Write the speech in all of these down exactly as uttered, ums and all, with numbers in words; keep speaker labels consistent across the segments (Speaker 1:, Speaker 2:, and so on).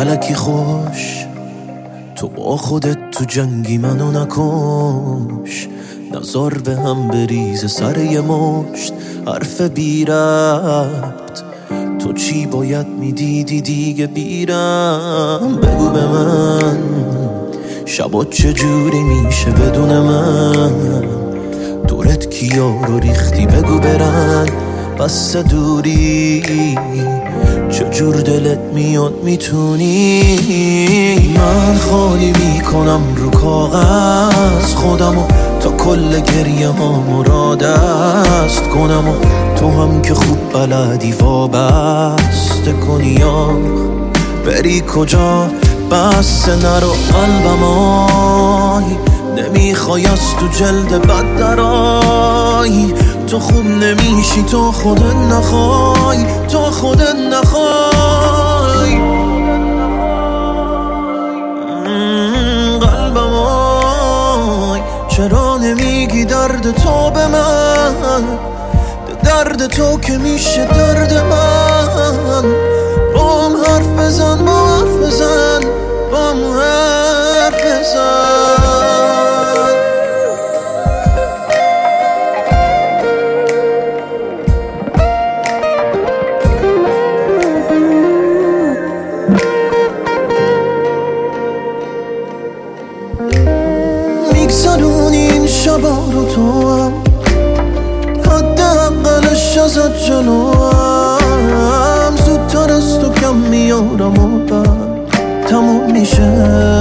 Speaker 1: الکی خوش تو با خودت تو جنگی منو نکش، نزار به هم بریز سر یه مشت حرف بی ربط. تو چی باید میدیدی دیگه بیرم؟ بگو به من شبات چجوری میشه بدون من؟ دورت کیا رو ریختی بگو برن بس دوری، چجور دلت میاد میتونی؟ من خالی میکنم رو کاغذ خودمو تا کل گریه ها مراد است کنم، و تو هم که خوب بلدی وابسته کنی یا بری کجا؟ بس نرو قلبم آی، نمیخوای از تو جلد بد درای. تو خوب نمیشی تو خودت نخوای، تو خودت نخوای. قلبم آی چرا نمیگی درد تو به من؟ درد تو که میشه درد من. بام حرف بزن، بام حرف بزن، بام حرف بزن. میگذرونی این شبا رو تو هم، حد اقلش ازت جلوم، زودتر از تو کم میارم و بعد تموم میشه.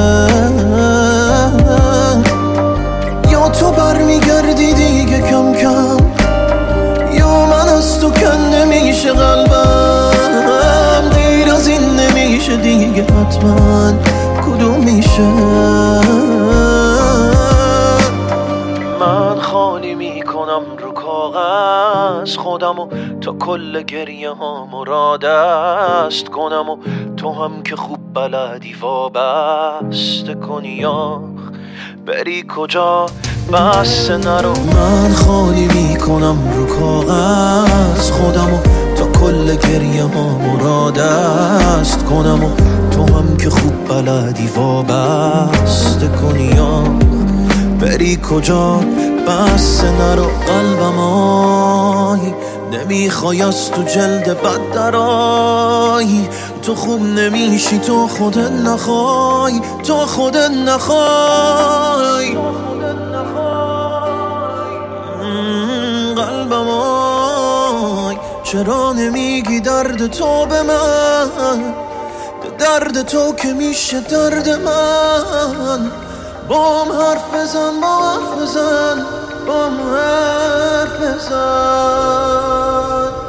Speaker 1: یا تو بر میگردی دیگه کم کم، یا من از تو کنده میشه قلبم. غیر از این نمیشه دیگه حتما، کدوم میشه؟ من خالی میکنم رو کاغذ خودمو تا کل گریه ها مراد است کنم، و تو هم که خوب بلدی وابسته کنی یا بری کجا؟ بس نرو. من خالی میکنم رو کاغذ خودمو تا کل گریه ها مراد است کنم، و تو هم که خوب بلدی وابسته کنی یا بری کجا؟ بس نرو قلبم آی، نمیخوای از تو جلد بد درای. تو خوب نمیشی تو خودت نخوای، تو خودت نخوای. قلبم آی چرا نمیگی درد تو به من؟ درد تو که میشه درد من. بام حرف بزن، بام حرف بزن، بام حرف بزن.